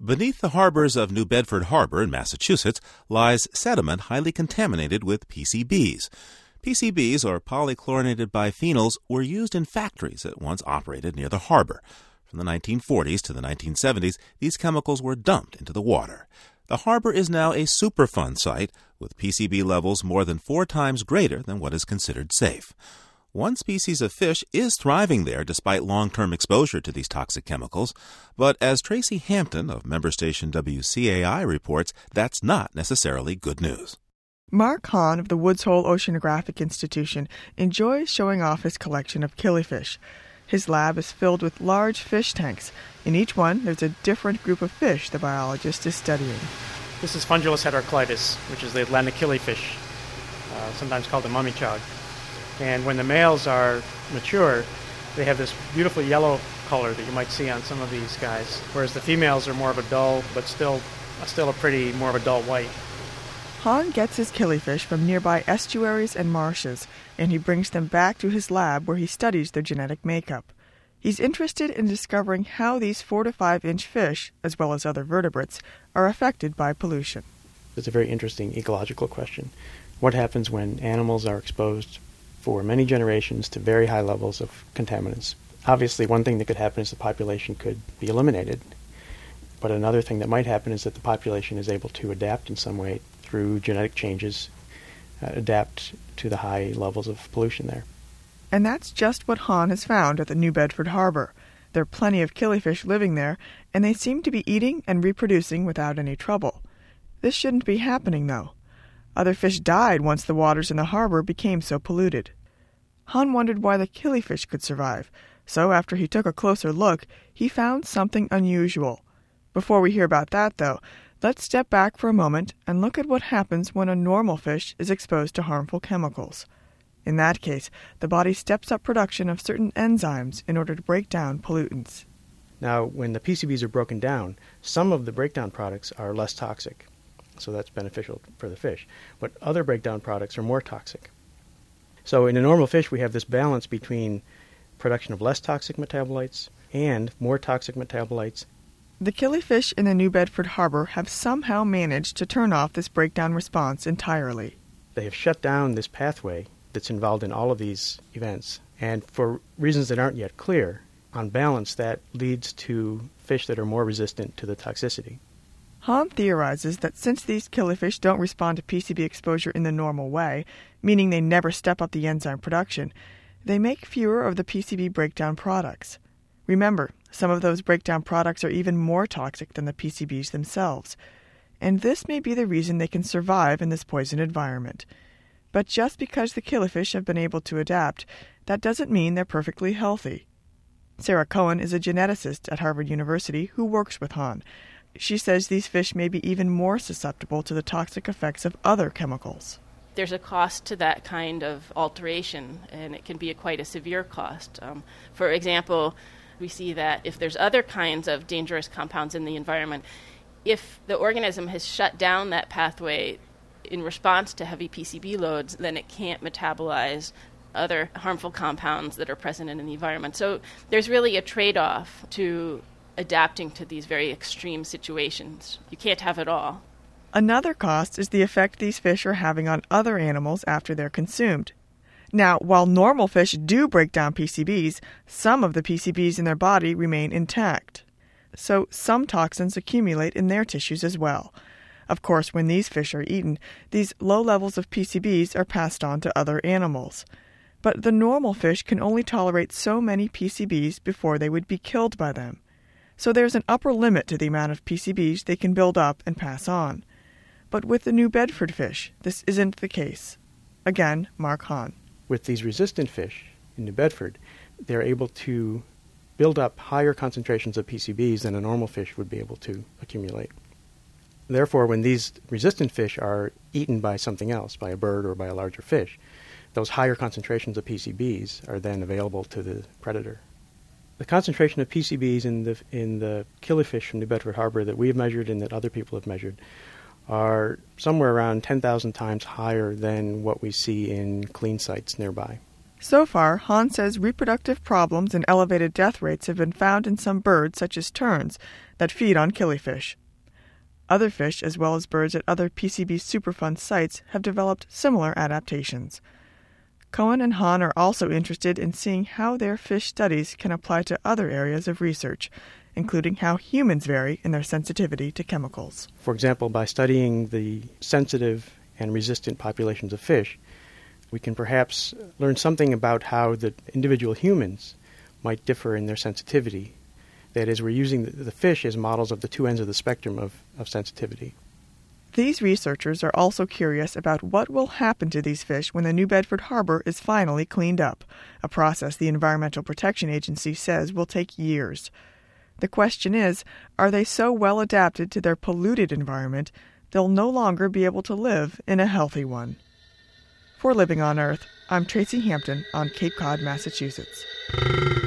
Beneath the harbors of New Bedford Harbor in Massachusetts lies sediment highly contaminated with PCBs. PCBs, or polychlorinated biphenyls, were used in factories that once operated near the harbor. From the 1940s to the 1970s, these chemicals were dumped into the water. The harbor is now a Superfund site with PCB levels more than 4 times greater than what is considered safe. One species of fish is thriving there despite long-term exposure to these toxic chemicals, but as Tracy Hampton of member station WCAI reports, that's not necessarily good news. Mark Hahn of the Woods Hole Oceanographic Institution enjoys showing off his collection of killifish. His lab is filled with large fish tanks. In each one, there's a different group of fish the biologist is studying. This is Fundulus heteroclitus, which is the Atlantic killifish, sometimes called the mummy chog. And when the males are mature, they have this beautiful yellow color that you might see on some of these guys, whereas the females are more of a dull, but still a pretty, more of a dull white. Hahn gets his killifish from nearby estuaries and marshes, and he brings them back to his lab where he studies their genetic makeup. He's interested in discovering how these 4 to 5 inch fish, as well as other vertebrates, are affected by pollution. It's a very interesting ecological question. What happens when animals are exposed for many generations to very high levels of contaminants? Obviously, one thing that could happen is the population could be eliminated. But another thing that might happen is that the population is able to adapt in some way through genetic changes, adapt to the high levels of pollution there. And that's just what Hahn has found at the New Bedford Harbor. There are plenty of killifish living there, and they seem to be eating and reproducing without any trouble. This shouldn't be happening, though. Other fish died once the waters in the harbor became so polluted. Hahn wondered why the killifish could survive, so after he took a closer look, he found something unusual. Before we hear about that, though, let's step back for a moment and look at what happens when a normal fish is exposed to harmful chemicals. In that case, the body steps up production of certain enzymes in order to break down pollutants. Now, when the PCBs are broken down, some of the breakdown products are less toxic, so that's beneficial for the fish, but other breakdown products are more toxic. So in a normal fish, we have this balance between production of less toxic metabolites and more toxic metabolites. The killifish in the New Bedford Harbor have somehow managed to turn off this breakdown response entirely. They have shut down this pathway that's involved in all of these events, and for reasons that aren't yet clear, on balance, that leads to fish that are more resistant to the toxicity. Hahn theorizes that since these killifish don't respond to PCB exposure in the normal way, meaning they never step up the enzyme production, they make fewer of the PCB breakdown products. Remember, some of those breakdown products are even more toxic than the PCBs themselves, and this may be the reason they can survive in this poisoned environment. But just because the killifish have been able to adapt, that doesn't mean they're perfectly healthy. Sarah Cohen is a geneticist at Harvard University who works with Hahn. She says these fish may be even more susceptible to the toxic effects of other chemicals. There's a cost to that kind of alteration, and it can be quite a severe cost. For example, we see that if there's other kinds of dangerous compounds in the environment, if the organism has shut down that pathway in response to heavy PCB loads, then it can't metabolize other harmful compounds that are present in the environment. So there's really a trade-off to adapting to these very extreme situations. You can't have it all. Another cost is the effect these fish are having on other animals after they're consumed. Now, while normal fish do break down PCBs, some of the PCBs in their body remain intact. So some toxins accumulate in their tissues as well. Of course, when these fish are eaten, these low levels of PCBs are passed on to other animals. But the normal fish can only tolerate so many PCBs before they would be killed by them. So there's an upper limit to the amount of PCBs they can build up and pass on. But with the New Bedford fish, this isn't the case. Again, Mark Hahn. With these resistant fish in New Bedford, they're able to build up higher concentrations of PCBs than a normal fish would be able to accumulate. Therefore, when these resistant fish are eaten by something else, by a bird or by a larger fish, those higher concentrations of PCBs are then available to the predator. The concentration of PCBs in the killifish from New Bedford Harbor that we have measured and that other people have measured are somewhere around 10,000 times higher than what we see in clean sites nearby. So far, Hahn says reproductive problems and elevated death rates have been found in some birds, such as terns, that feed on killifish. Other fish, as well as birds at other PCB Superfund sites, have developed similar adaptations. Cohen and Hahn are also interested in seeing how their fish studies can apply to other areas of research, including how humans vary in their sensitivity to chemicals. For example, by studying the sensitive and resistant populations of fish, we can perhaps learn something about how the individual humans might differ in their sensitivity. That is, we're using the fish as models of the two ends of the spectrum of sensitivity. These researchers are also curious about what will happen to these fish when the New Bedford Harbor is finally cleaned up, a process the Environmental Protection Agency says will take years. The question is, are they so well adapted to their polluted environment they'll no longer be able to live in a healthy one? For Living on Earth, I'm Tracy Hampton on Cape Cod, Massachusetts.